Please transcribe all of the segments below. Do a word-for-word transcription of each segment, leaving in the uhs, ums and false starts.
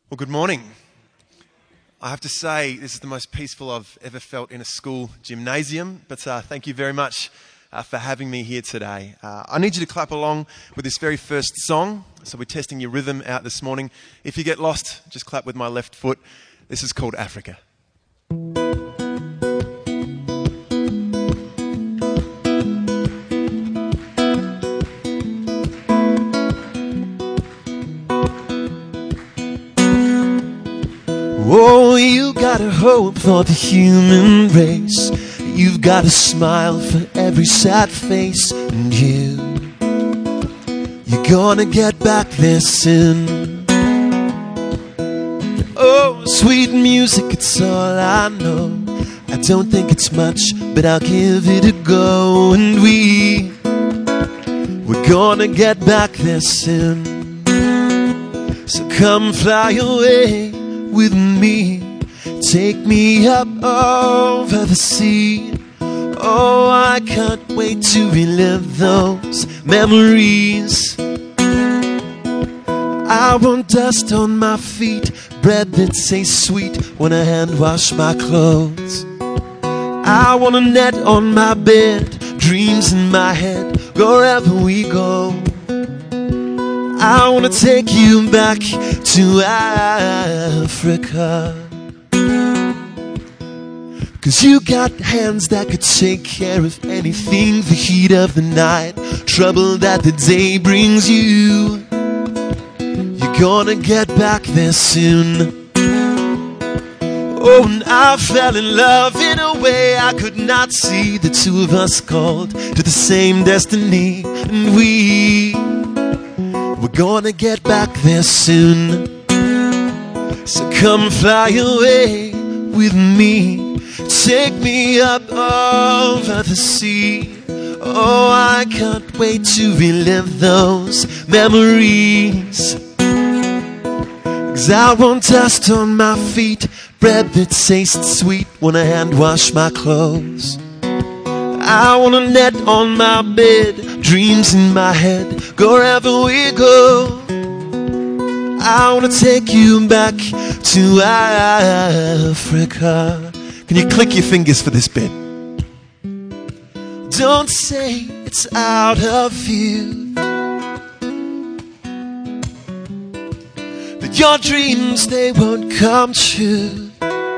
Well, good morning. I have to say, this is the most peaceful I've ever felt in a school gymnasium, but uh, thank you very much uh, for having me here today. Uh, I need you to clap along with this very first song, so we're testing your rhythm out this morning. If you get lost, just clap with my left foot. This is called Africa. Oh, you got a hope for the human race. You've got a smile for every sad face. And you, you're gonna get back there soon. Oh, sweet music, it's all I know. I don't think it's much, but I'll give it a go. And we, we're gonna get back there soon. So come fly away with me, take me up over the sea. Oh, I can't wait to relive those memories. I want dust on my feet, bread that tastes sweet when I hand wash my clothes. I want a net on my bed, dreams in my head, wherever we go. I want to take you back to Africa. 'Cause you got hands that could take care of anything. The heat of the night, trouble that the day brings you. You're gonna get back there soon. Oh, and I fell in love in a way I could not see. The two of us called to the same destiny. And we, we're gonna get back there soon. So come fly away with me, take me up over the sea. Oh, I can't wait to relive those memories. 'Cause I want dust on my feet, bread that tastes sweet when I hand wash my clothes. I want a net on my bed, dreams in my head, go wherever we go. I want to take you back to Africa. Can you click your fingers for this bit? Don't say it's out of view, that your dreams, they won't come true.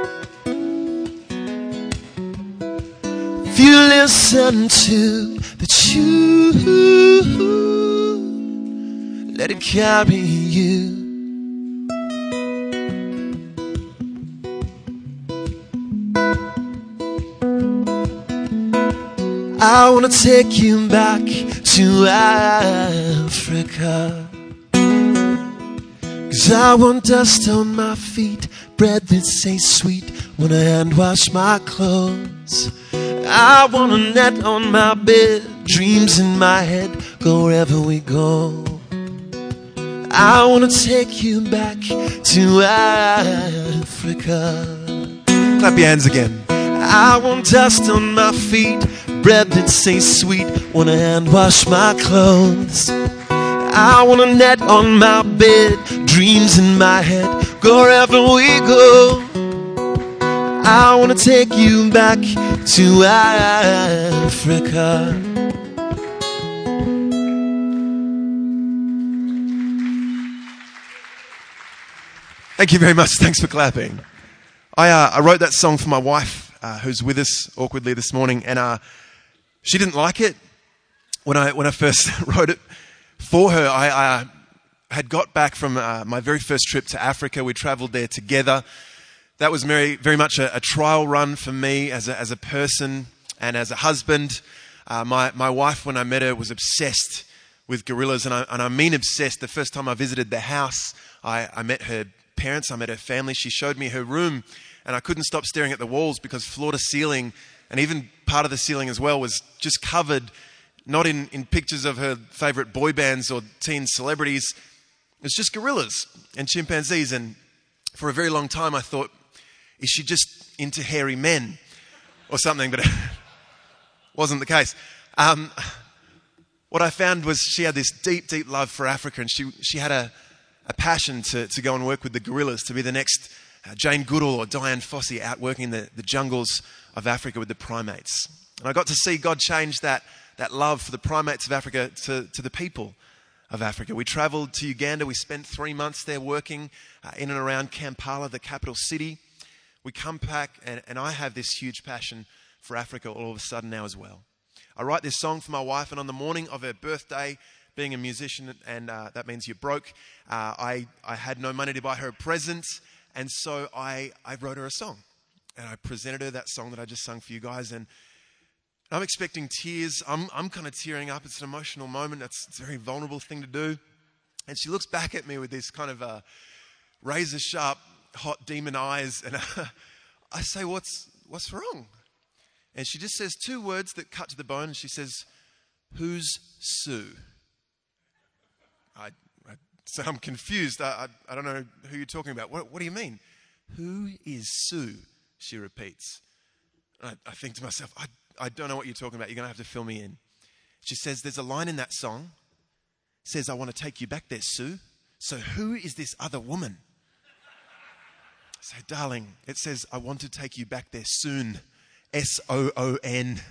If you listen to the truth, let it carry you. I want to take you back to Africa. 'Cause I want dust on my feet, bread that tastes sweet when I hand wash my clothes. I want a net on my bed, dreams in my head, go wherever we go. I want to take you back to Africa. Clap your hands again. I want dust on my feet, bread that tastes sweet when I hand wash my clothes. I want a net on my bed, dreams in my head, go wherever we go. I want to take you back to Africa. Thank you very much. Thanks for clapping. I, uh, I wrote that song for my wife, uh, who's with us awkwardly this morning, and uh, she didn't like it when I when I first wrote it for her. I, I had got back from uh, my very first trip to Africa. We travelled there together. That was very very much a, a trial run for me as a, as a person and as a husband. Uh, my my wife, when I met her, was obsessed with gorillas, and I, and I mean obsessed. The first time I visited their house, I, I met her parents, I met her family. She showed me her room, and I couldn't stop staring at the walls because floor to ceiling, and even part of the ceiling as well, was just covered, not in, in pictures of her favourite boy bands or teen celebrities. It was just gorillas and chimpanzees. And for a very long time I thought, is she just into hairy men or something? But it wasn't the case. Um, what I found was she had this deep, deep love for Africa, and she, she had a a passion to, to go and work with the gorillas, to be the next uh, Jane Goodall or Diane Fossey out working in the, the jungles of Africa with the primates. And I got to see God change that, that love for the primates of Africa to, to the people of Africa. We travelled to Uganda. We spent three months there working uh, in and around Kampala, the capital city. We come back, and, and I have this huge passion for Africa all of a sudden now as well. I write this song for my wife, and on the morning of her birthday, being a musician, and uh, that means you're broke, uh, I, I had no money to buy her a present, and so I, I wrote her a song. And I presented her that song that I just sung for you guys, and I'm expecting tears. I'm, I'm kind of tearing up. It's an emotional moment. It's, it's a very vulnerable thing to do. And she looks back at me with this kind of uh, razor-sharp, hot demon eyes, and uh, I say, what's what's wrong? And she just says two words that cut to the bone, and she says, "Who's Sue?" I, I so I'm confused. I, I I don't know who you're talking about. What what do you mean? Who is Sue? She repeats. I, I think to myself, I I don't know what you're talking about. You're going to have to fill me in. She says, there's a line in that song. Says, I want to take you back there, Sue. So who is this other woman? I say, darling, it says, I want to take you back there soon. S O O N.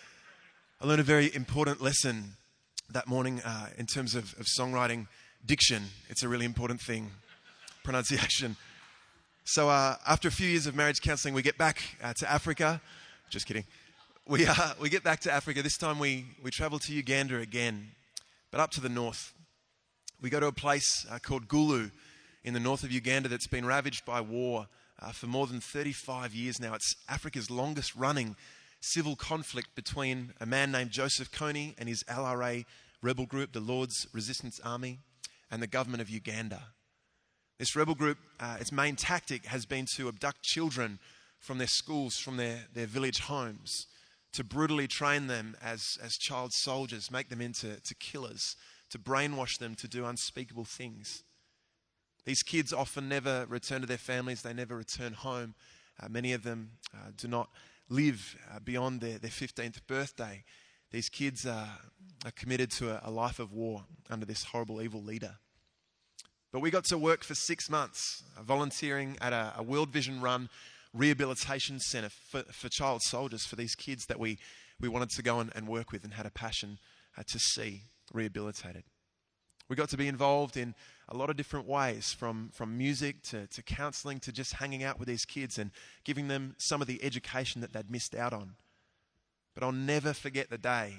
I learned a very important lesson that morning uh, in terms of, of songwriting diction. It's a really important thing. Pronunciation. So uh, after a few years of marriage counseling, we get back uh, to Africa. Just kidding. We uh, we get back to Africa. This time we, we travel to Uganda again, but up to the north. We go to a place uh, called Gulu in the north of Uganda that's been ravaged by war uh, for more than thirty-five years now. It's Africa's longest running civil conflict between a man named Joseph Kony and his L R A rebel group, the Lord's Resistance Army, and the government of Uganda. This rebel group, uh, its main tactic has been to abduct children from their schools, from their, their village homes, to brutally train them as, as child soldiers, make them into to killers, to brainwash them to do unspeakable things. These kids often never return to their families. They never return home. Uh, many of them uh, do not live uh, beyond their, their fifteenth birthday. These kids uh, are committed to a, a life of war under this horrible, evil leader. But we got to work for six months, uh, volunteering at a, a World Vision run rehabilitation centre for, for child soldiers, for these kids that we, we wanted to go and, and work with and had a passion uh, to see rehabilitated. We got to be involved in a lot of different ways, from, from music to, to counselling to just hanging out with these kids and giving them some of the education that they'd missed out on. But I'll never forget the day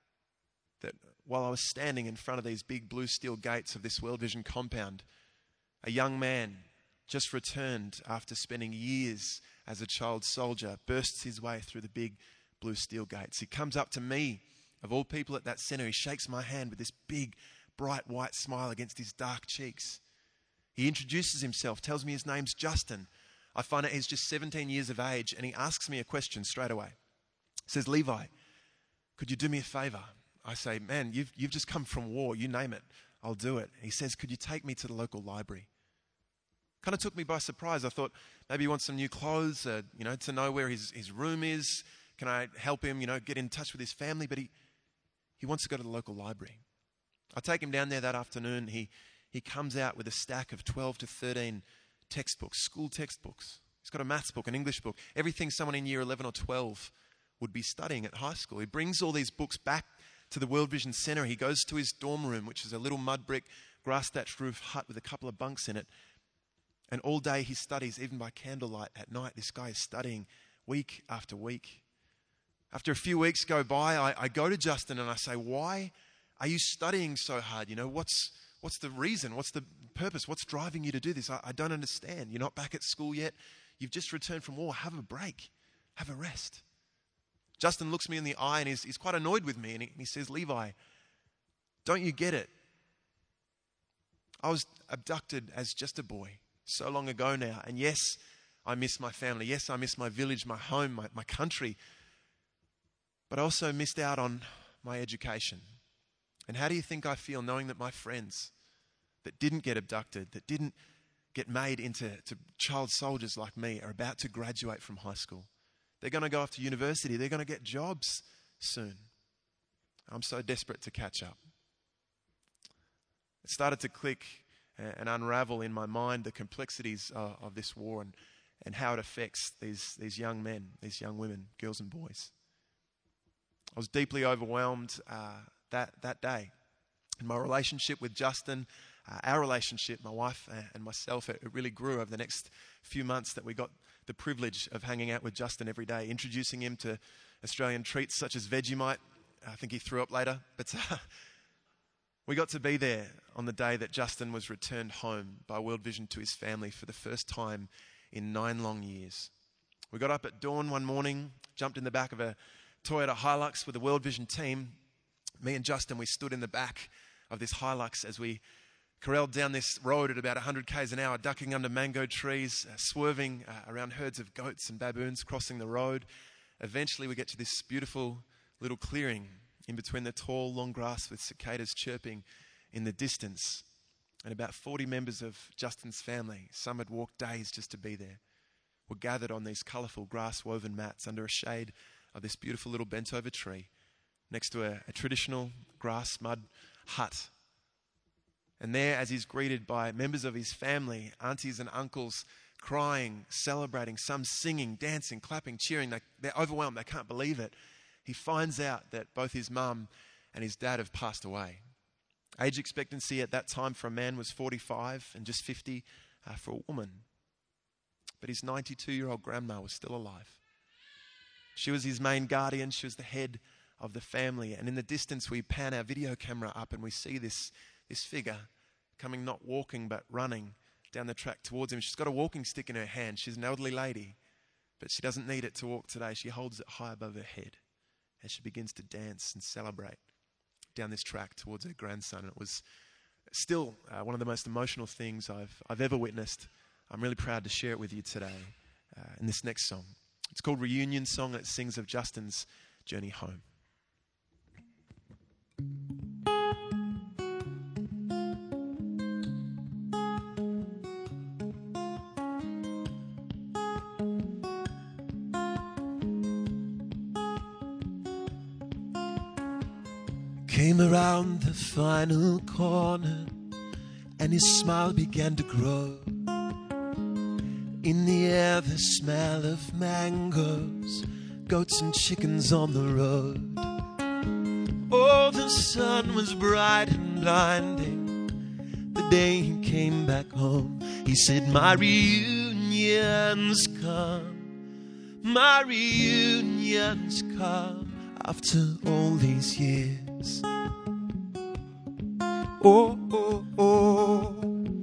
that while I was standing in front of these big blue steel gates of this World Vision compound, a young man just returned after spending years as a child soldier, bursts his way through the big blue steel gates. He comes up to me, of all people at that centre. He shakes my hand with this big, bright white smile against his dark cheeks. He introduces himself, tells me his name's Justin. I find out he's just seventeen years of age, and he asks me a question straight away. He says, Levi, could you do me a favour? I say, man, you've, you've just come from war. You name it, I'll do it. He says, could you take me to the local library? Kind of took me by surprise. I thought maybe he wants some new clothes, uh, you know, to know where his, his room is. Can I help him, you know, get in touch with his family? But he, he wants to go to the local library. I take him down there that afternoon. He, he comes out with a stack of twelve to thirteen textbooks, school textbooks. He's got a maths book, an English book, everything someone in year eleven or twelve would be studying at high school. He brings all these books back to the World Vision Centre. He goes to his dorm room, which is a little mud brick, grass-thatched roof hut with a couple of bunks in it. And all day he studies, even by candlelight at night. This guy is studying week after week. After a few weeks go by, I, I go to Justin and I say, why are you studying so hard? You know, what's what's the reason? What's the purpose? What's driving you to do this? I, I don't understand. You're not back at school yet. You've just returned from war. Have a break. Have a rest. Justin looks me in the eye and he's, he's quite annoyed with me. And he, he says, Levi, don't you get it? I was abducted as just a boy so long ago now. And yes, I miss my family. Yes, I miss my village, my home, my, my country. But I also missed out on my education. And how do you think I feel knowing that my friends that didn't get abducted, that didn't get made into to child soldiers like me, are about to graduate from high school? They're going to go off to university. They're going to get jobs soon. I'm so desperate to catch up. It started to click and, and unravel in my mind the complexities uh, of this war and, and how it affects these, these young men, these young women, girls and boys. I was deeply overwhelmed uh, that, that day. And my relationship with Justin, uh, our relationship, my wife and myself, it, it really grew over the next few months that we got the privilege of hanging out with Justin every day, introducing him to Australian treats such as Vegemite. I think he threw up later. But uh, we got to be there on the day that Justin was returned home by World Vision to his family for the first time in nine long years. We got up at dawn one morning, jumped in the back of a Toyota Hilux with the World Vision team. Me and Justin, we stood in the back of this Hilux as we corralled down this road at about one hundred kays an hour, ducking under mango trees, uh, swerving uh, around herds of goats and baboons crossing the road. Eventually we get to this beautiful little clearing in between the tall, long grass with cicadas chirping in the distance. And about forty members of Justin's family, some had walked days just to be there, were gathered on these colourful grass-woven mats under a shade of this beautiful little bent-over tree next to a, a traditional grass mud hut. And there, as he's greeted by members of his family, aunties and uncles, crying, celebrating, some singing, dancing, clapping, cheering, they, they're overwhelmed, they can't believe it. He finds out that both his mum and his dad have passed away. Age expectancy at that time for a man was forty-five and just fifty uh, for a woman. But his ninety-two-year-old grandma was still alive. She was his main guardian. She was the head of the family. And in the distance, we pan our video camera up and we see this, this figure coming, not walking, but running down the track towards him. She's got a walking stick in her hand. She's an elderly lady, but she doesn't need it to walk today. She holds it high above her head as she begins to dance and celebrate down this track towards her grandson. And it was still uh, one of the most emotional things I've, I've ever witnessed. I'm really proud to share it with you today uh, in this next song. It's called Reunion Song, and it sings of Justin's journey home. Came around the final corner and his smile began to grow. In the air the smell of mangoes, goats and chickens on the road. Oh, the sun was bright and blinding the day he came back home. He said, my reunion's come, my reunion's come after all these years. Oh, oh, oh.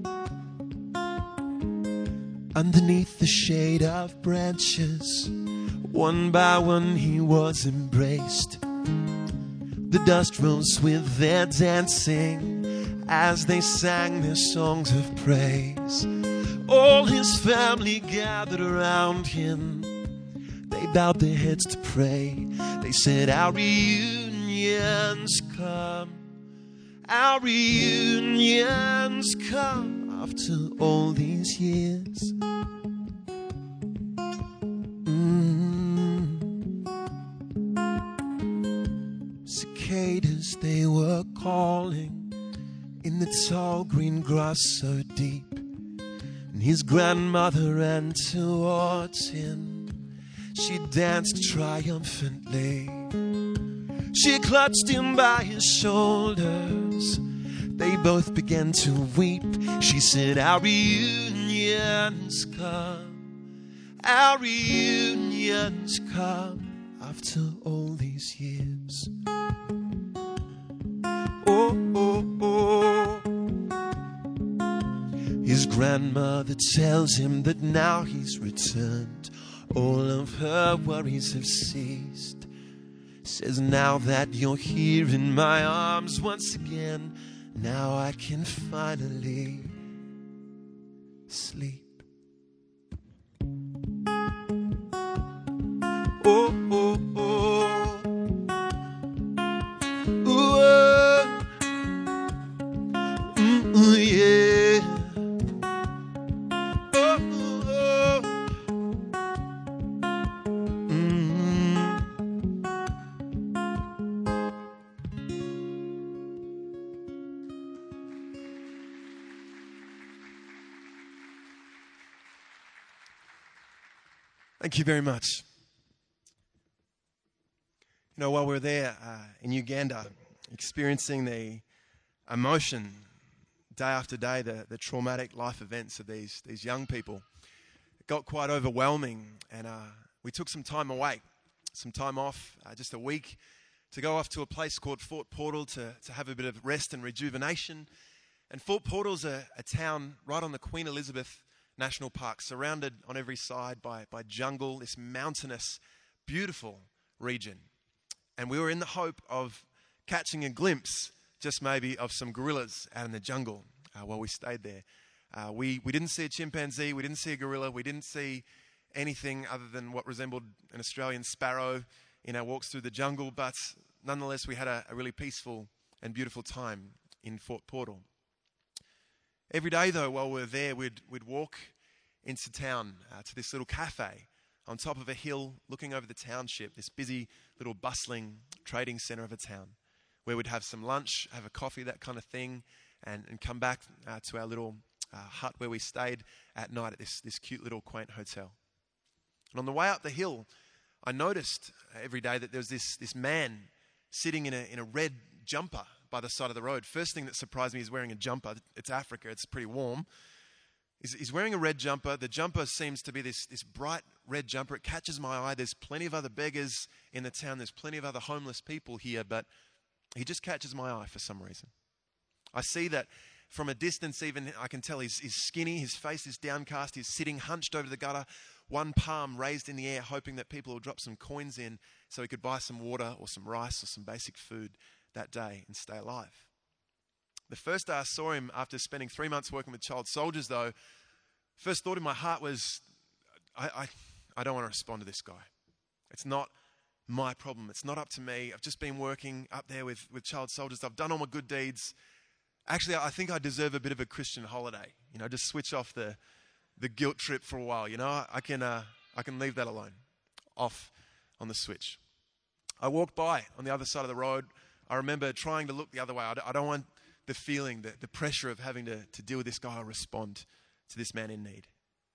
Underneath the shade of branches, one by one he was embraced. The dust rose with their dancing as they sang their songs of praise. All his family gathered around him. They bowed their heads to pray. They said, our reunion's come, our reunion's come after all these years. Mm. Cicadas, they were calling in the tall green grass so deep. And his grandmother ran towards him. She danced triumphantly. She clutched him by his shoulders. They both began to weep. She said, our reunion's come, our reunion's come after all these years. Oh, oh, oh. His grandmother tells him that now he's returned. All of her worries have ceased. Says, now that you're here in my arms once again, now I can finally sleep. Oh, oh, oh. Ooh, oh. Mm, ooh, yeah. Oh, oh, oh. Mm. Thank you very much. You know, while we were there uh, in Uganda, experiencing the emotion day after day, the, the traumatic life events of these, these young people, it got quite overwhelming, and uh, we took some time away, some time off, uh, just a week, to go off to a place called Fort Portal to, to have a bit of rest and rejuvenation. And Fort Portal's a, a town right on the Queen Elizabeth National Park, surrounded on every side by, by jungle, this mountainous, beautiful region. And we were in the hope of catching a glimpse, just maybe, of some gorillas out in the jungle uh, while we stayed there. Uh, we, we didn't see a chimpanzee, we didn't see a gorilla, we didn't see anything other than what resembled an Australian sparrow in our walks through the jungle, but nonetheless we had a, a really peaceful and beautiful time in Fort Portal. Every day, though, while we were there, we'd, we'd walk into town uh, to this little cafe on top of a hill looking over the township, this busy little bustling trading centre of a town, where we'd have some lunch, have a coffee, that kind of thing, and, and come back uh, to our little uh, hut where we stayed at night at this, this cute little quaint hotel. And on the way up the hill, I noticed every day that there was this, this man sitting in a, in a red jumper by the side of the road. First thing that surprised me is wearing a jumper. It's Africa, it's pretty warm. He's, he's wearing a red jumper. The jumper seems to be this, this bright red jumper. It catches my eye. There's plenty of other beggars in the town. There's plenty of other homeless people here, but he just catches my eye for some reason. I see that from a distance even, I can tell he's, he's skinny, his face is downcast, he's sitting hunched over the gutter, one palm raised in the air, hoping that people will drop some coins in so he could buy some water or some rice or some basic food that day and stay alive. The first day I saw him after spending three months working with child soldiers, though, first thought in my heart was, I, I, I don't want to respond to this guy. It's not my problem. It's not up to me. I've just been working up there with, with child soldiers. I've done all my good deeds. Actually, I think I deserve a bit of a Christian holiday. You know, just switch off the the guilt trip for a while. You know, I can uh, I can leave that alone, off on the switch. I walked by on the other side of the road. I remember trying to look the other way. I don't want the feeling, the, the pressure of having to, to deal with this guy or respond to this man in need.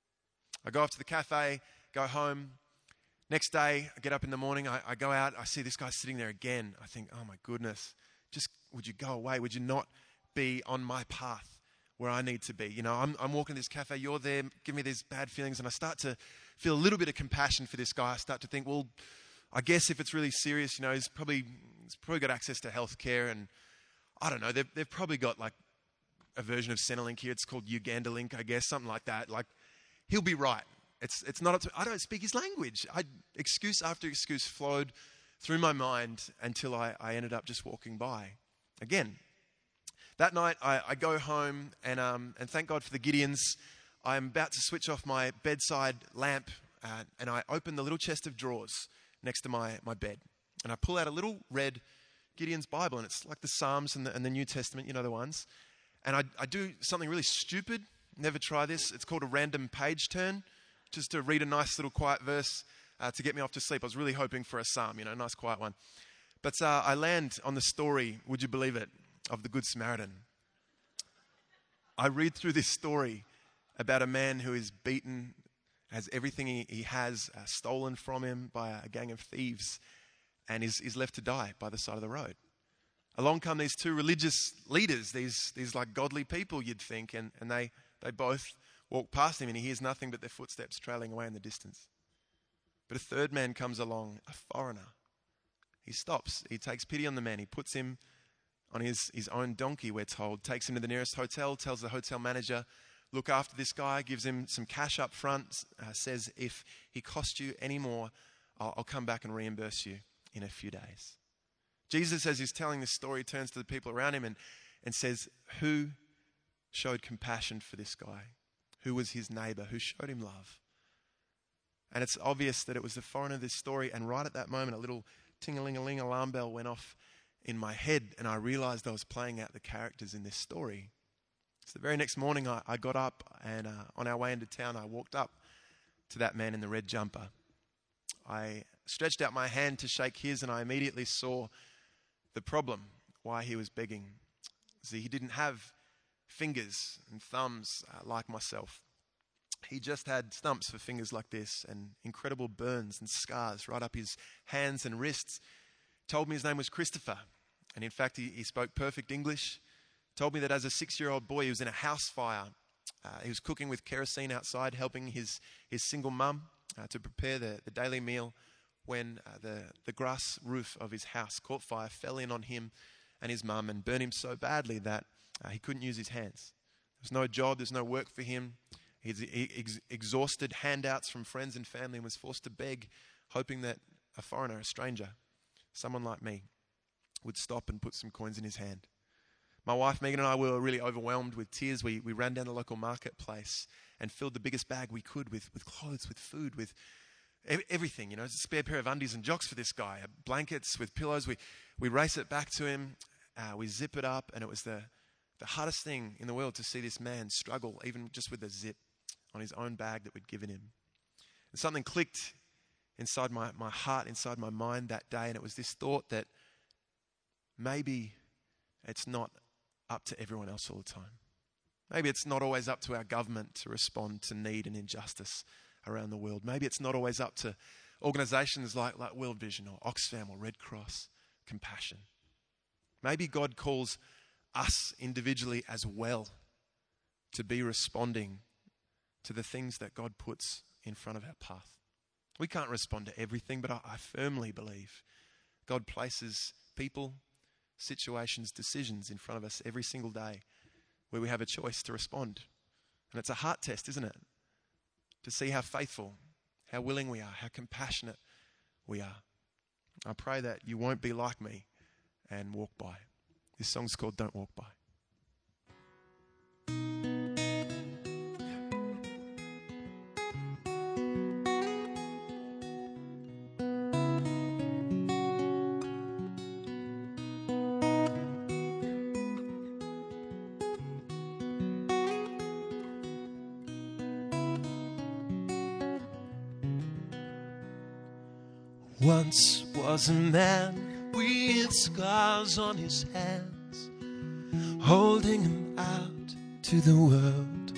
I go off to the cafe, go home. Next day, I get up in the morning, I, I go out, I see this guy sitting there again. I think, oh my goodness, just would you go away? Would you not be on my path where I need to be? You know, I'm, I'm walking to this cafe, you're there, give me these bad feelings, and I start to feel a little bit of compassion for this guy. I start to think, well, I guess if it's really serious, you know, he's probably he's probably got access to healthcare, and I don't know, they've, they've probably got like a version of Centrelink here. It's called Uganda Link, I guess, something like that. Like, he'll be right. It's it's not up to, I don't speak his language. I, excuse after excuse flowed through my mind until I, I ended up just walking by. Again, that night I, I go home and um, and thank God for the Gideons. I'm about to switch off my bedside lamp uh, and I open the little chest of drawers next to my, my bed. And I pull out a little red Gideon's Bible, and it's like the Psalms and the, and the New Testament, you know the ones. And I, I do something really stupid. Never try this. It's called a random page turn, just to read a nice little quiet verse uh, to get me off to sleep. I was really hoping for a psalm, you know, a nice quiet one. But uh, I land on the story, would you believe it, of the Good Samaritan. I read through this story about a man who is beaten, has everything he, he has uh, stolen from him by a gang of thieves, and is, is left to die by the side of the road. Along come these two religious leaders, these these like godly people, you'd think, and, and they, they both walk past him, and he hears nothing but their footsteps trailing away in the distance. But a third man comes along, a foreigner. He stops, he takes pity on the man, he puts him on his, his own donkey, we're told, takes him to the nearest hotel, tells the hotel manager, look after this guy, gives him some cash up front, uh, says if he costs you any more, I'll, I'll come back and reimburse you in a few days. Jesus, as he's telling this story, turns to the people around him and, and says, who showed compassion for this guy? Who was his neighbor? Who showed him love? And it's obvious that it was the foreigner of this story, and right at that moment, a little ting-a-ling-a-ling alarm bell went off in my head, and I realized I was playing out the characters in this story. So the very next morning, I, I got up, and uh, on our way into town, I walked up to that man in the red jumper. I stretched out my hand to shake his, and I immediately saw the problem, why he was begging. See, he didn't have fingers and thumbs uh, like myself. he just had stumps for fingers like this and incredible burns and scars right up his hands and wrists. Told me his name was Christopher. And in fact, he, he spoke perfect English. Told me that as a six-year-old boy, he was in a house fire. Uh, he was cooking with kerosene outside, helping his, his single mum uh, to prepare the, the daily meal when uh, the, the grass roof of his house caught fire, fell in on him and his mum and burned him so badly that uh, he couldn't use his hands. There's no job, there's no work for him. He's ex- exhausted handouts from friends and family and was forced to beg, hoping that a foreigner, a stranger, someone like me, would stop and put some coins in his hand. My wife, Megan, and I were really overwhelmed with tears. We, we ran down the local marketplace and filled the biggest bag we could with, with clothes, with food, with ev- everything. You know, a spare pair of undies and jocks for this guy, blankets with pillows. We, we race it back to him. Uh, we zip it up, and it was the, the hardest thing in the world to see this man struggle, even just with a zip on his own bag that we'd given him. And something clicked inside my, my heart, inside my mind that day, and it was this thought that maybe it's not up to everyone else all the time. Maybe it's not always up to our government to respond to need and injustice around the world. Maybe it's not always up to organisations like, like World Vision or Oxfam or Red Cross, Compassion. Maybe God calls us individually as well to be responding to the things that God puts in front of our path. We can't respond to everything, but I, I firmly believe God places people, situations, decisions in front of us every single day where we have a choice to respond. And it's a heart test, isn't it? To see how faithful, how willing we are, how compassionate we are. I pray that you won't be like me and walk by. This song's called Don't Walk By. Once was a man with scars on his hands, holding him out to the world.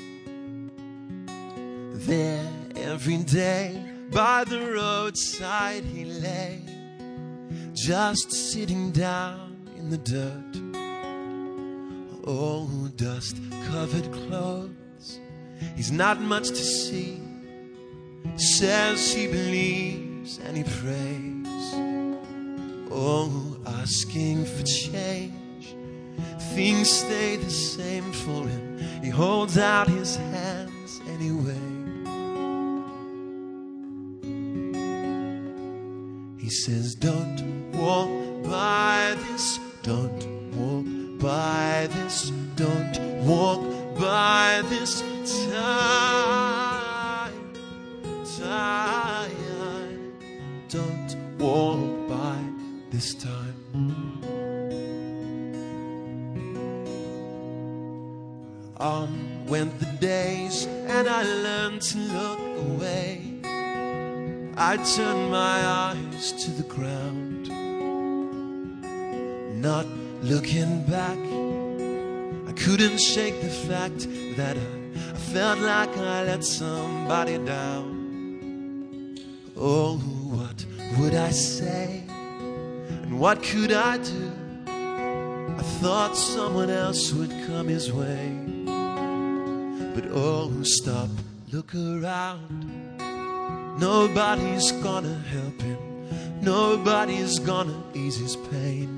There every day by the roadside he lay, just sitting down in the dirt. Oh, dust-covered clothes, he's not much to see. Says he believes and he prays. Oh, asking for change, things stay the same for him. He holds out his hands anyway. He says, don't walk by this, don't walk by this, don't walk by this time, time, don't walk by this time. On went the days and I learned to look away. I turned my eyes to the ground, not looking back. I couldn't shake the fact that I, I felt like I let somebody down. Oh, what would I say? And what could I do? I thought someone else would come his way. But oh, stop, look around. Nobody's gonna help him. Nobody's gonna ease his pain.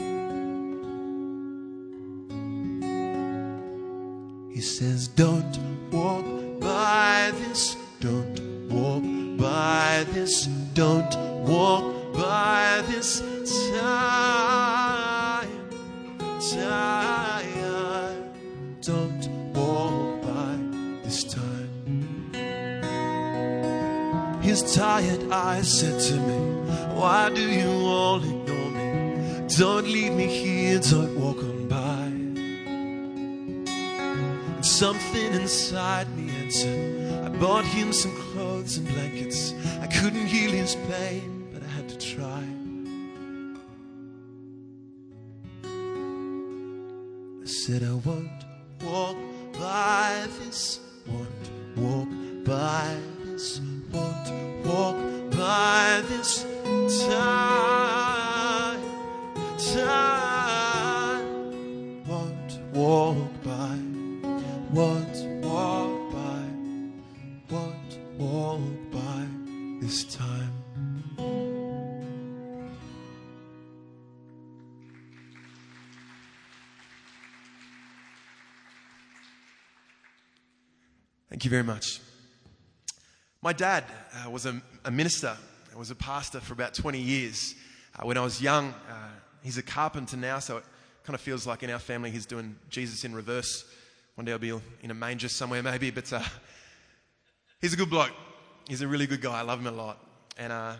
He says, don't walk by this, don't walk by this, don't walk by this time, time, don't walk by this time. His tired eyes said to me, why do you all ignore me? Don't leave me here, don't walk on by. And something inside me answered, I bought him some clothes and blankets. I couldn't heal his pain, but I had to try. I said I won't walk by this, won't walk by this time. Thank you very much. My dad uh, was a, a minister, was a pastor for about twenty years. Uh, when I was young, uh, he's a carpenter now, so it kind of feels like in our family he's doing Jesus in reverse. One day I'll be in a manger somewhere maybe, but uh, he's a good bloke. He's a really good guy. I love him a lot. And uh,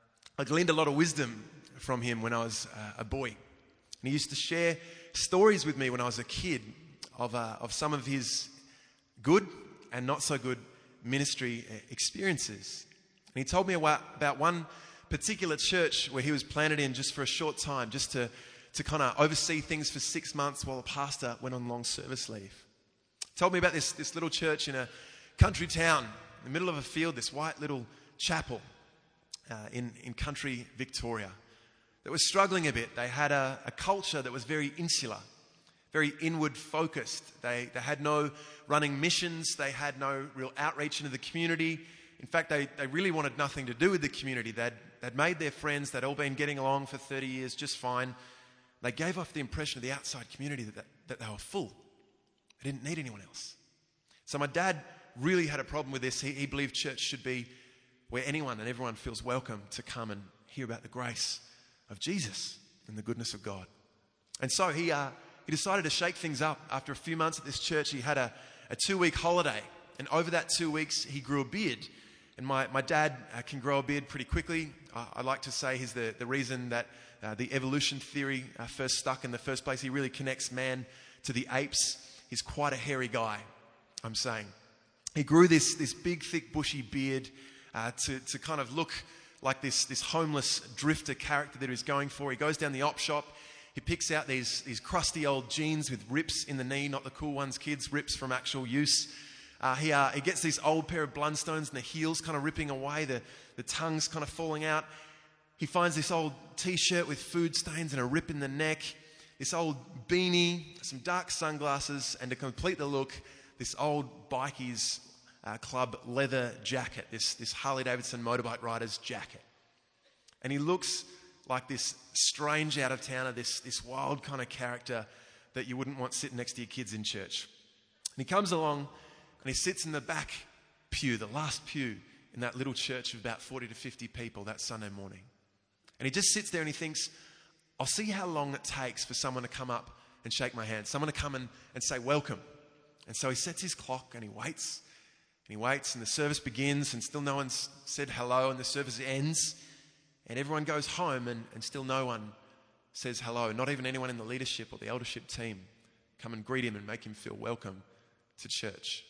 I gleaned a lot of wisdom from him when I was uh, a boy. And he used to share stories with me when I was a kid of, uh, of some of his good and not so good ministry experiences. And he told me about one particular church where he was planted in just for a short time, just to, to kind of oversee things for six months while the pastor went on long service leave. He told me about this, this little church in a country town, in the middle of a field, this white little chapel uh, in, in country Victoria that was struggling a bit. They had a, a culture that was very insular, very inward focused. They, they had no running missions. They had no real outreach into the community. In fact, they, they really wanted nothing to do with the community. They'd, they'd made their friends. They'd all been getting along for thirty years just fine. They gave off the impression of the outside community that, that, that they were full. They didn't need anyone else. So my dad really had a problem with this. He, he believed church should be where anyone and everyone feels welcome to come and hear about the grace of Jesus and the goodness of God. And so he, uh, he decided to shake things up. After a few months at this church, he had a, a two-week holiday. And over that two weeks, he grew a beard. And my, my dad uh, can grow a beard pretty quickly. Uh, I like to say he's the, the reason that uh, the evolution theory uh, first stuck in the first place. He really connects man to the apes. He's quite a hairy guy, I'm saying. He grew this, this big, thick, bushy beard uh, to, to kind of look like this, this homeless drifter character that he's going for. He goes down the op shop. He picks out these, these crusty old jeans with rips in the knee, not the cool ones, kids, rips from actual use. Uh, he, uh, he gets this old pair of Blundstones and the heels kind of ripping away, the, the tongue's kind of falling out. He finds this old t-shirt with food stains and a rip in the neck, this old beanie, some dark sunglasses, and to complete the look, this old bikies uh, club leather jacket, this, this Harley-Davidson motorbike rider's jacket. And he looks like this strange out-of-towner, this, this wild kind of character that you wouldn't want sitting next to your kids in church. And he comes along and he sits in the back pew, the last pew in that little church of about forty to fifty people that Sunday morning. And he just sits there and he thinks, I'll see how long it takes for someone to come up and shake my hand, someone to come and, and say welcome. And so he sets his clock and he waits and he waits and the service begins and still no one's said hello and the service ends and everyone goes home and, and still no one says hello, not even anyone in the leadership or the eldership team come and greet him and make him feel welcome to church.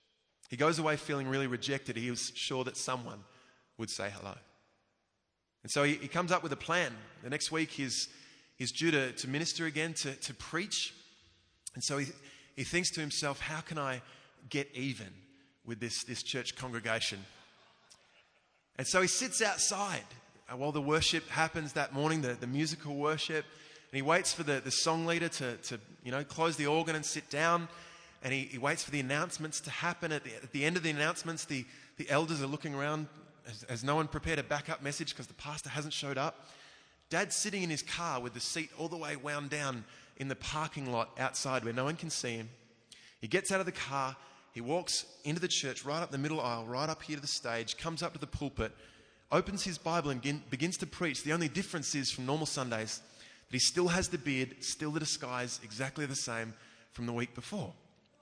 He goes away feeling really rejected. He was sure that someone would say hello. And so he, he comes up with a plan. The next week he's, he's due to, to minister again, to, to preach. And so he, he thinks to himself, how can I get even with this, this church congregation? And so he sits outside uh, while the worship happens that morning, the, the musical worship. And he waits for the, the song leader to, to you know, close the organ and sit down. And he, he waits for the announcements to happen. At the, at the end of the announcements, the, the elders are looking around. Has, has no one prepared a backup message because the pastor hasn't showed up? Dad's sitting in his car with the seat all the way wound down in the parking lot outside where no one can see him. He gets out of the car. He walks into the church, right up the middle aisle, right up here to the stage, comes up to the pulpit, opens his Bible and begin, begins to preach. The only difference is from normal Sundays that he still has the beard, still the disguise, exactly the same from the week before.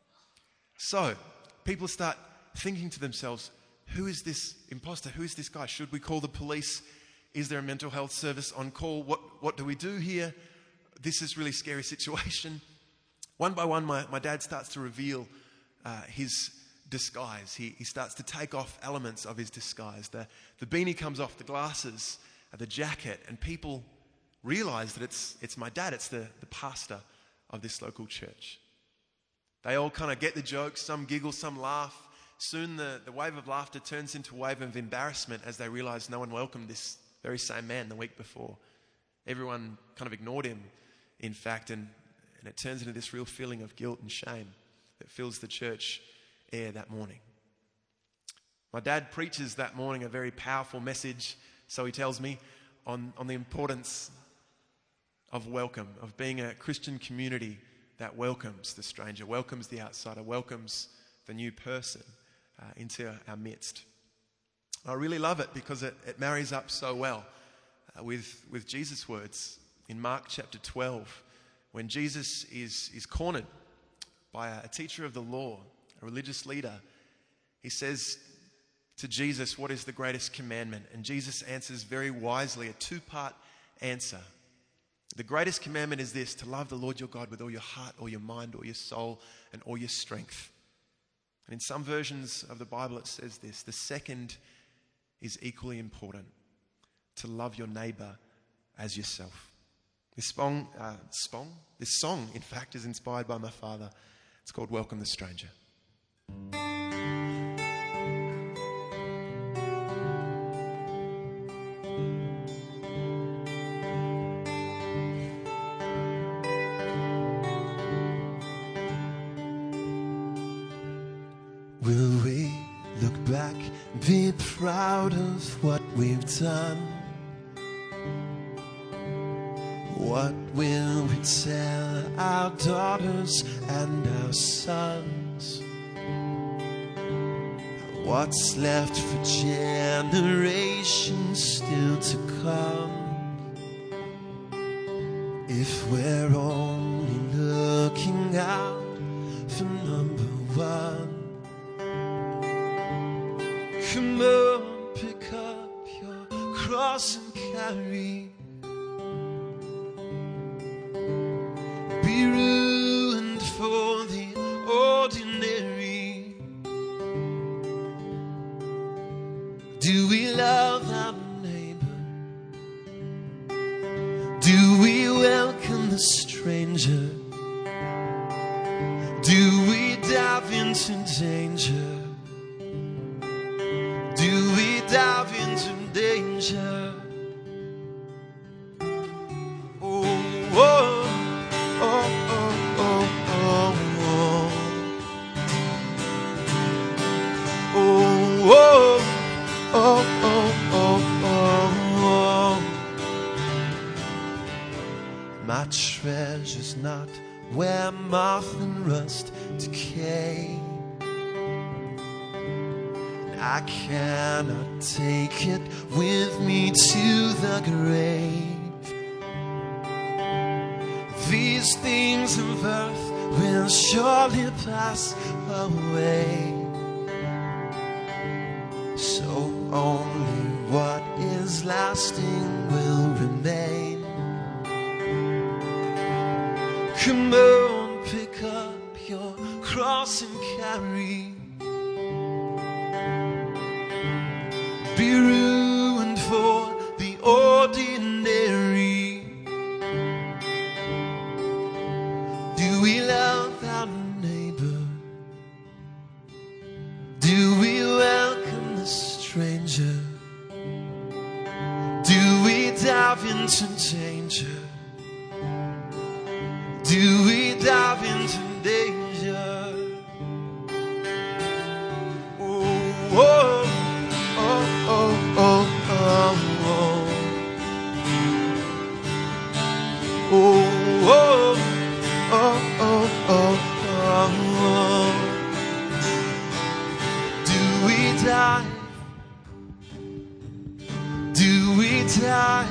So, people start thinking to themselves, who is this imposter? Who is this guy? Should we call the police? Is there a mental health service on call? What, what do we do here? This is a really scary situation. One by one, my, my dad starts to reveal uh, his disguise. He, he starts to take off elements of his disguise. The, the beanie comes off, the glasses, uh, the jacket, and people realize that it's, it's my dad. It's the, the pastor of this local church. They all kind of get the joke, some giggle, some laugh. Soon the, the wave of laughter turns into a wave of embarrassment as they realize no one welcomed this very same man the week before. Everyone kind of ignored him, in fact, and, and it turns into this real feeling of guilt and shame that fills the church air that morning. My dad preaches that morning a very powerful message, so he tells me, on, on the importance of welcome, of being a Christian community that welcomes the stranger, welcomes the outsider, welcomes the new person uh, into our midst. I really love it because it, it marries up so well uh, with, with Jesus' words in Mark chapter twelve, when Jesus is, is cornered by a, a teacher of the law, a religious leader. He says to Jesus, what is the greatest commandment? And Jesus answers very wisely a two-part answer. The greatest commandment is this: to love the Lord your God with all your heart, all your mind, all your soul, and all your strength. And in some versions of the Bible it says this: the second is equally important, to love your neighbor as yourself. This song, uh, song, this song, in fact, is inspired by my father. It's called Welcome the Stranger. Will we look back and be proud of what we've done? What will we tell our daughters and our sons? What's left for generations still to come? If we're only looking out for number one. Come on, pick up your cross and carry. Be ruined for the ordinary. Do we love our neighbor? Do we welcome the stranger? Do we dive into danger? Do we dive into danger? Oh, oh, oh, oh, oh, oh, oh, oh, oh, oh, oh, oh. My treasure's not where moth and rust decay. I cannot take it with me to the grave. These things of earth will surely pass away. So only what is lasting will remain. Come on, pick up your cross and carry. Be ruined for the ordinary. Do we love our neighbor? Do we welcome the stranger? Do we dive into danger? Do we dive into danger? Oh, oh. Oh, oh, oh, oh. Oh, oh, oh, oh, oh, oh. Do we die? Do we die?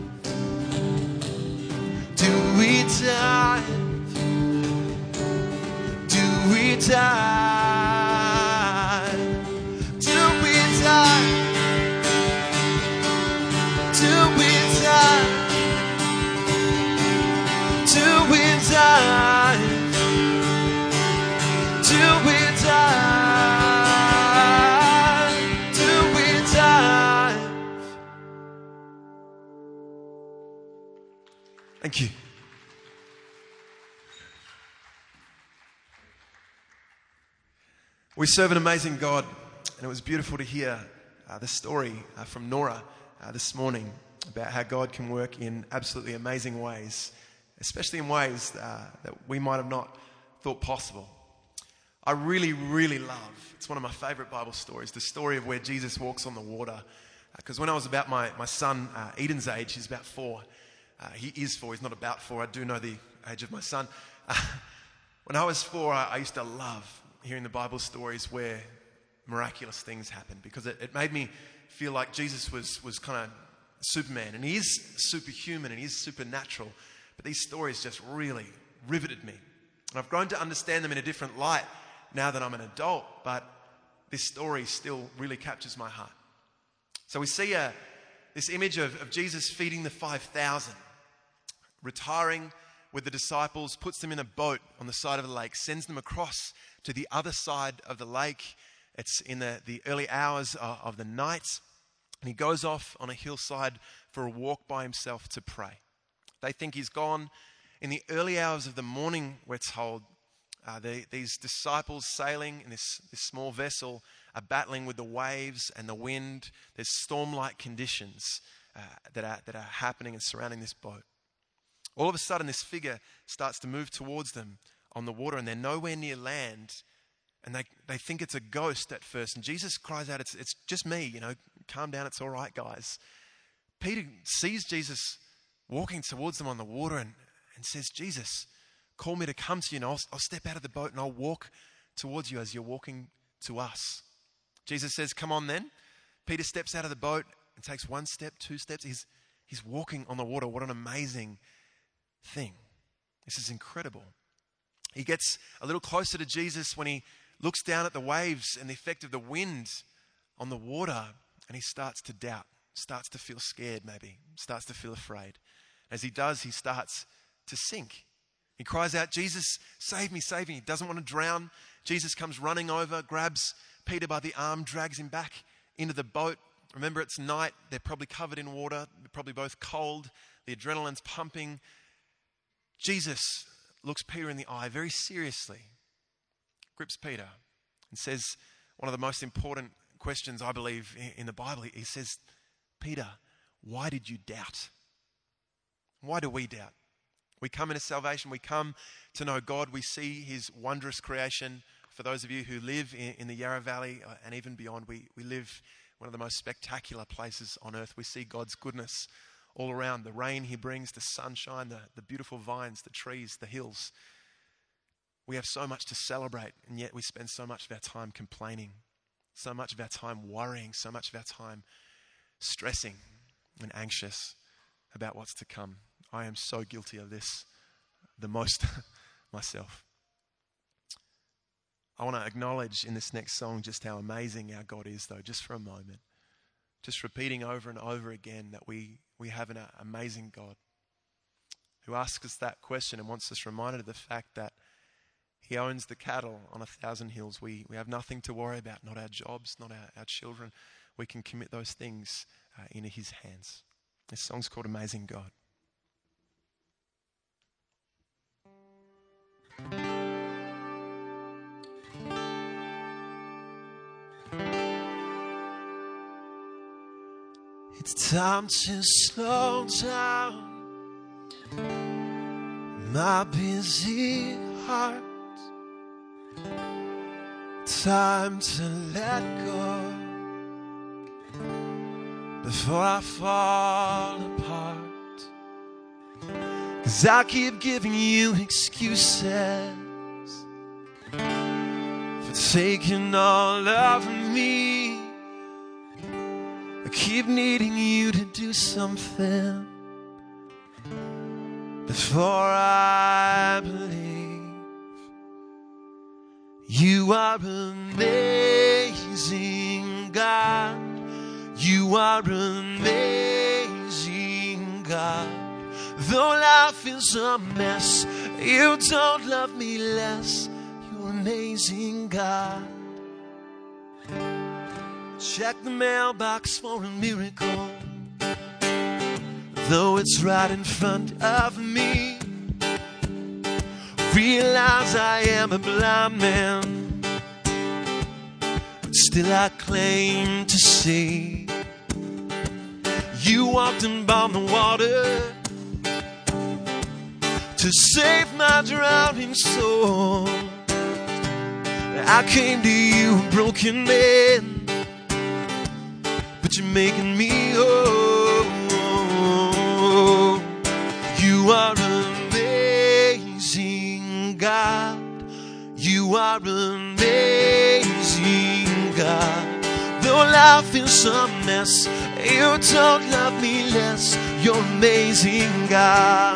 Do we die? Do we die? Do we die? Do we die? Do we die? Do we die? Do we die? Thank you. We serve an amazing God, and it was beautiful to hear uh, the story uh, from Nora uh, this morning about how God can work in absolutely amazing ways, especially in ways uh, that we might have not thought possible. I really, really love, it's one of my favorite Bible stories, the story of where Jesus walks on the water. Because uh, when I was about my, my son uh, Eden's age, he's about four. Uh, he is four, he's not about four. I do know the age of my son. Uh, when I was four, I, I used to love hearing the Bible stories where miraculous things happen, because it, it made me feel like Jesus was, was kind of Superman, and he is superhuman and he is supernatural, but these stories just really riveted me. And I've grown to understand them in a different light now that I'm an adult, but this story still really captures my heart. So we see a, this image of, of Jesus feeding the five thousand, retiring with the disciples, puts them in a boat on the side of the lake, sends them across to the other side of the lake. It's in the, the early hours of, of the night, and he goes off on a hillside for a walk by himself to pray. They think he's gone. In the early hours of the morning, we're told, uh, the, these disciples sailing in this, this small vessel are battling with the waves and the wind. There's storm-like conditions uh, that are, that are happening and surrounding this boat. All of a sudden, this figure starts to move towards them on the water, and they're nowhere near land, and they, they think it's a ghost at first. And Jesus cries out, it's, it's just me, you know, calm down, it's all right, guys. Peter sees Jesus walking towards them on the water and, and says, Jesus, call me to come to you, and I'll, I'll step out of the boat and I'll walk towards you as you're walking to us. Jesus says, come on then. Peter steps out of the boat and takes one step, two steps. He's, he's walking on the water. What an amazing thing. This is incredible. He gets a little closer to Jesus when he looks down at the waves and the effect of the wind on the water, and he starts to doubt, starts to feel scared maybe, starts to feel afraid. As he does, he starts to sink. He cries out, Jesus, save me, save me. He doesn't want to drown. Jesus comes running over, grabs Peter by the arm, drags him back into the boat. Remember, it's night. They're probably covered in water. They're probably both cold. The adrenaline's pumping. Jesus looks Peter in the eye very seriously, grips Peter, and says one of the most important questions, I believe, in the Bible. He says, Peter, why did you doubt? Why do we doubt? We come into salvation. We come to know God. We see his wondrous creation. For those of you who live in, in the Yarra Valley uh, and even beyond, we, we live one of the most spectacular places on earth. We see God's goodness all around. The rain he brings, the sunshine, the, the beautiful vines, the trees, the hills. We have so much to celebrate, and yet we spend so much of our time complaining, so much of our time worrying, so much of our time stressing and anxious about what's to come. I am so guilty of this, the most myself. I want to acknowledge in this next song just how amazing our God is, though, just for a moment. Just repeating over and over again that we, we have an amazing God who asks us that question and wants us reminded of the fact that he owns the cattle on a thousand hills. We, we have nothing to worry about, not our jobs, not our, our children. We can commit those things uh, into his hands. This song's called Amazing God. It's time to slow down my busy heart. Time to let go before I fall apart. 'Cause I keep giving you excuses for taking all of me. I keep needing you to do something before I believe. You are amazing, God. You are amazing, God. Though life is a mess, you don't love me less. You're amazing, God. Check the mailbox for a miracle, though it's right in front of me. Realize I am a blind man, but still I claim to see. You walked upon the water to save my drowning soul. I came to you a broken man, but you're making me whole. You are amazing, God. You are amazing, God. Though life is a mess, you don't love me less. You're amazing, God.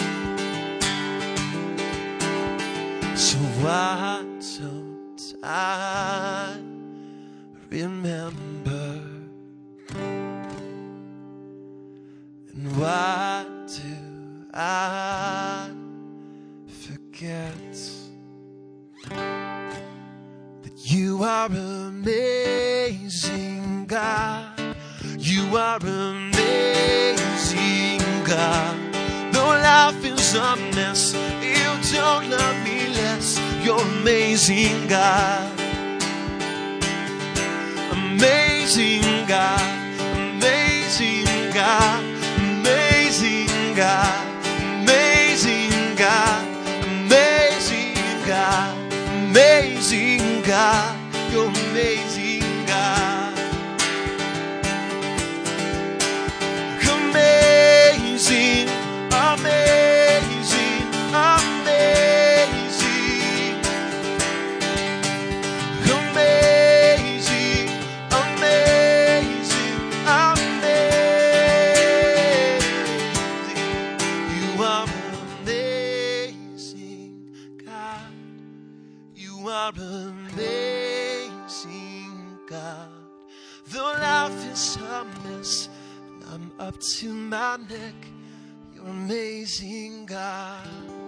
So why don't I remember? And why do I forget that you are amazing, God? You are amazing, God. Though life is a mess, you don't love me less. You're amazing, God. Amazing, God. Amazing, God. Amazing, God. Amazing, God. Amazing, God. Amazing, God. You're amazing, God. Amazing, amazing, amazing, amazing, amazing, amazing. You are amazing, God. You are amazing, God. Though life is a mess, I'm up to my neck. You're amazing, God.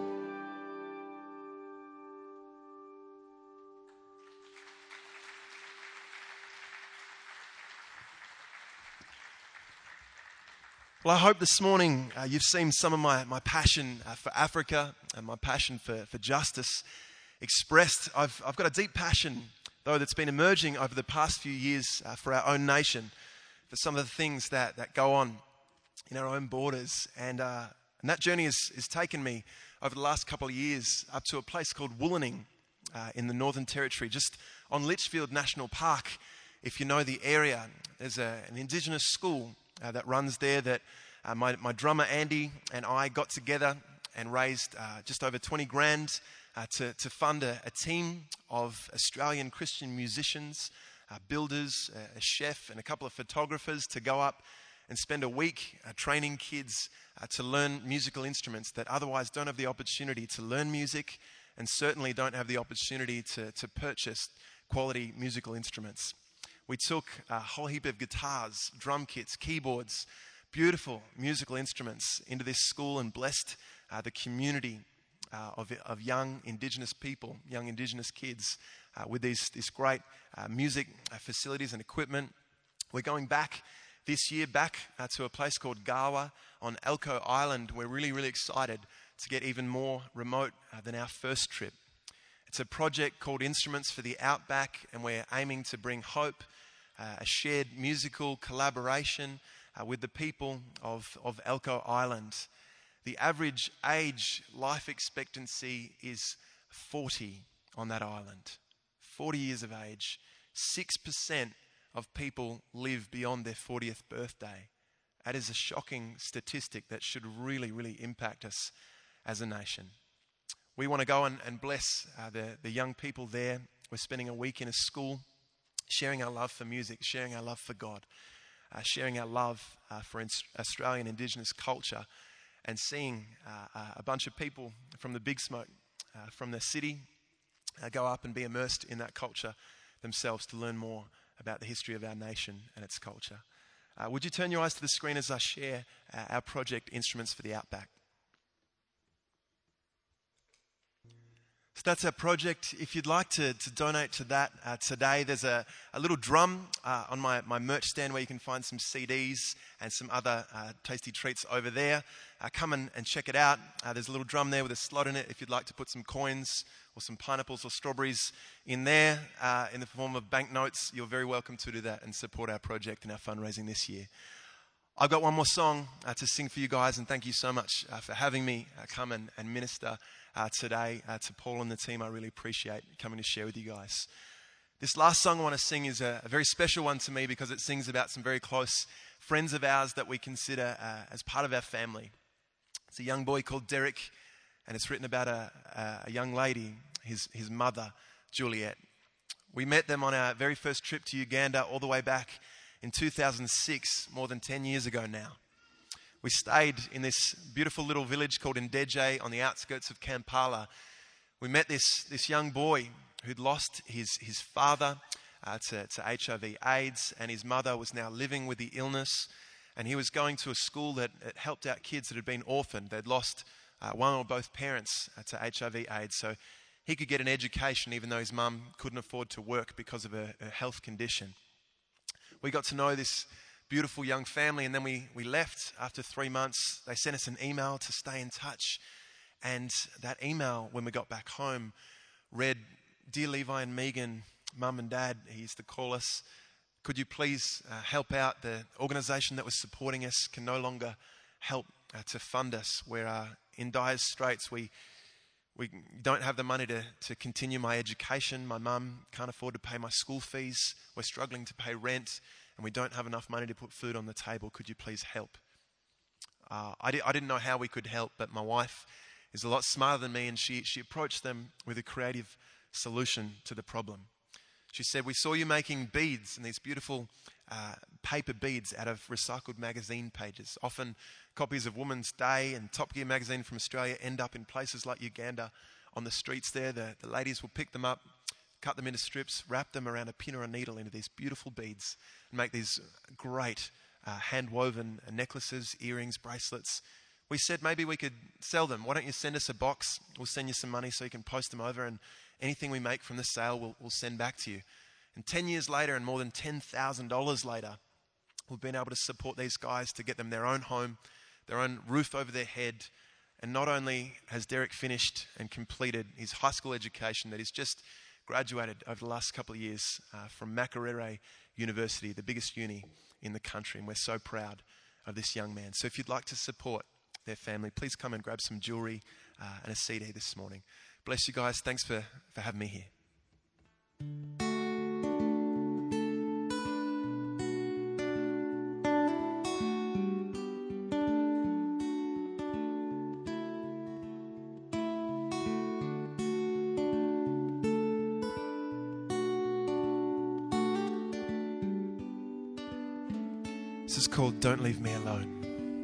Well, I hope this morning uh, you've seen some of my, my passion uh, for Africa and my passion for, for justice expressed. I've, I've got a deep passion, though, that's been emerging over the past few years uh, for our own nation, for some of the things that, that go on in our own borders. And, uh, and that journey has, has taken me over the last couple of years up to a place called Wooloning uh, in the Northern Territory, just on Litchfield National Park. If you know the area, there's a, an Indigenous school uh, that runs there that uh, my, my drummer Andy and I got together and raised uh, just over twenty grand uh, to, to fund a, a team of Australian Christian musicians, Uh, builders, uh, a chef, and a couple of photographers to go up and spend a week uh, training kids uh, to learn musical instruments that otherwise don't have the opportunity to learn music and certainly don't have the opportunity to, to purchase quality musical instruments. We took a whole heap of guitars, drum kits, keyboards, beautiful musical instruments into this school and blessed uh, the community uh, of, of young Indigenous people, young Indigenous kids uh, with these, this great uh, music uh, facilities and equipment. We're going back this year, back uh, to a place called Gawa on Elcho Island. We're really, really excited to get even more remote uh, than our first trip. It's a project called Instruments for the Outback, and we're aiming to bring hope, uh, a shared musical collaboration uh, with the people of, of Elcho Island. The average age, life expectancy is forty on that island. forty years of age. six percent of people live beyond their fortieth birthday. That is a shocking statistic that should really, really impact us as a nation. We want to go and, and bless uh, the, the young people there. We're spending a week in a school, sharing our love for music, sharing our love for God, uh, sharing our love uh, for ins- Australian Indigenous culture, and seeing uh, uh, a bunch of people from the Big Smoke, uh, from the city, uh, go up and be immersed in that culture themselves to learn more about the history of our nation and its culture. Uh, would you turn your eyes to the screen as I share uh, our project, Instruments for the Outback? So that's our project. If you'd like to, to donate to that uh, today, there's a, a little drum uh, on my, my merch stand where you can find some C Ds and some other uh, tasty treats over there. Uh, come and, and check it out. Uh, there's a little drum there with a slot in it if you'd like to put some coins or some pineapples or strawberries in there uh, in the form of banknotes. You're very welcome to do that and support our project and our fundraising this year. I've got one more song uh, to sing for you guys, and thank you so much uh, for having me uh, come and, and minister uh, today. Uh, to Paul and the team, I really appreciate coming to share with you guys. This last song I want to sing is a, a very special one to me because it sings about some very close friends of ours that we consider uh, as part of our family. It's a young boy called Derek, and it's written about a, a, a young lady, his, his mother, Juliet. We met them on our very first trip to Uganda all the way back in two thousand six, more than ten years ago now. We stayed in this beautiful little village called Ndeje on the outskirts of Kampala. We met this, this young boy who'd lost his, his father uh, to, to H I V AIDS, and his mother was now living with the illness, and he was going to a school that, that helped out kids that had been orphaned. They'd lost uh, one or both parents uh, to H I V AIDS, so he could get an education even though his mum couldn't afford to work because of her, her health condition. We got to know this beautiful young family, and then we, we left after three months. They sent us an email to stay in touch, and that email, when we got back home, read, "Dear Levi and Megan, Mum and Dad," he used to call us, "could you please uh, help out? The organisation that was supporting us can no longer help uh, to fund us. We're uh, in dire straits. We we don't have the money to, to continue my education. My mum can't afford to pay my school fees. We're struggling to pay rent, and we don't have enough money to put food on the table. Could you please help?" Uh, I, di- I didn't know how we could help, but my wife is a lot smarter than me, and she, she approached them with a creative solution to the problem. She said, "We saw you making beads, and these beautiful uh, paper beads out of recycled magazine pages. Often copies of Woman's Day and Top Gear magazine from Australia end up in places like Uganda on the streets there. The, the ladies will pick them up, cut them into strips, wrap them around a pin or a needle into these beautiful beads, and make these great uh, hand-woven necklaces, earrings, bracelets. We said maybe we could sell them. Why don't you send us a box? We'll send you some money so you can post them over, and anything we make from the sale we'll, we'll send back to you." And ten years later, and more than ten thousand dollars later, we've been able to support these guys to get them their own home, their own roof over their head. And not only has Derek finished and completed his high school education that he's just graduated over the last couple of years uh, from Makerere University, the biggest uni in the country, and we're so proud of this young man. So if you'd like to support their family, please come and grab some jewelry uh, and a C D this morning. Bless you guys. Thanks for, for having me here. This is called "Don't Leave Me Alone."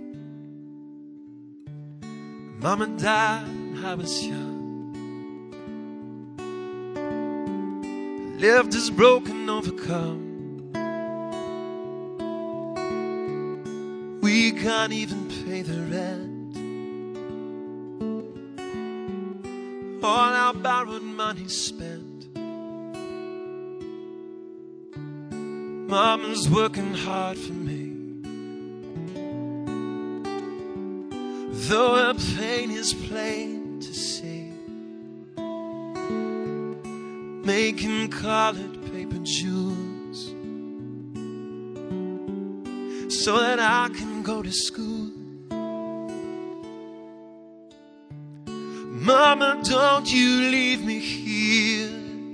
Mama died when I was young. Lived as broken, overcome. We can't even pay the rent. All our borrowed money spent. Mama's working hard for me, though her pain is plain to see. Making colored paper jewels so that I can go to school. Mama, don't you leave me here.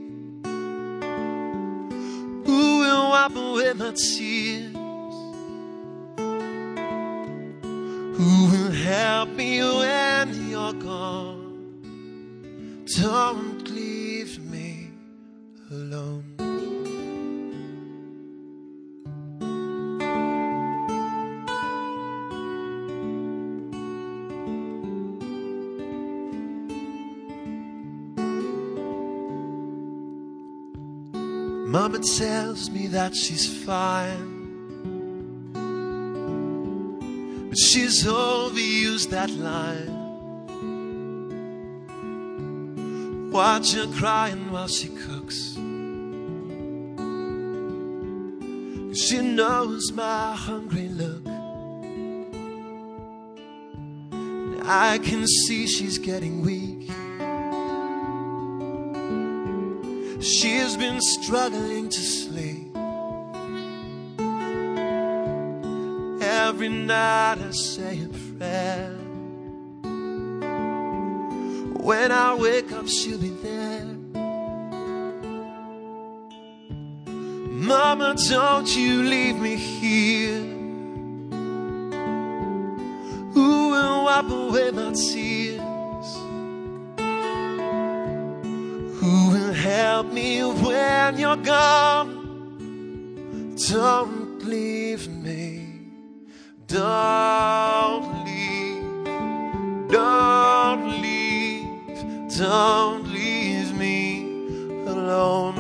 Who will wipe away my tears? Who will help me when you're gone? Don't leave me alone. Mama tells me that she's fine, but she's overused that line. Watch her crying while she cooks, 'cause she knows my hungry look. And I can see she's getting weak. She's been struggling to sleep. every night I say a prayer. When I wake up, she'll be there. Mama, don't you leave me here. Who will wipe away my tears? Who will help me when you're gone? Don't leave me. Don't leave. Don't leave. Don't leave me alone.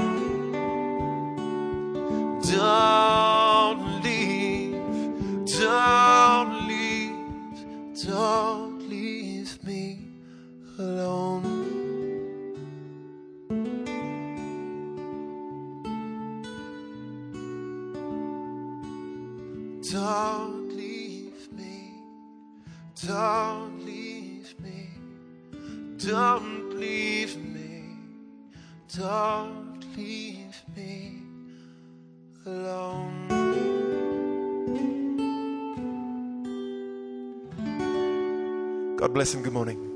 Don't leave. Don't leave. Don't leave me alone. Don't leave me, don't leave me, don't leave me, don't leave me alone. God bless and good morning.